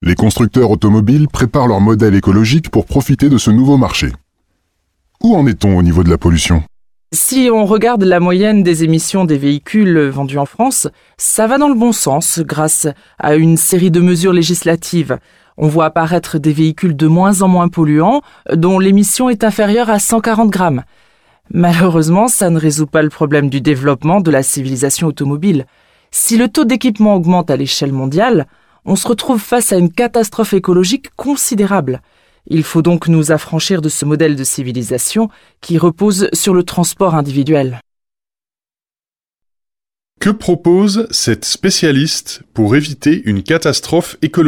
Les constructeurs automobiles préparent leur modèle écologique pour profiter de ce nouveau marché. Où en est-on au niveau de la pollution ? Si on regarde la moyenne des émissions des véhicules vendus en France, ça va dans le bon sens grâce à une série de mesures législatives. On voit apparaître des véhicules de moins en moins polluants dont l'émission est inférieure à 140 grammes. Malheureusement, ça ne résout pas le problème du développement de la civilisation automobile. Si le taux d'équipement augmente à l'échelle mondiale, on se retrouve face à une catastrophe écologique considérable. Il faut donc nous affranchir de ce modèle de civilisation qui repose sur le transport individuel. Que propose cette spécialiste pour éviter une catastrophe écologique ?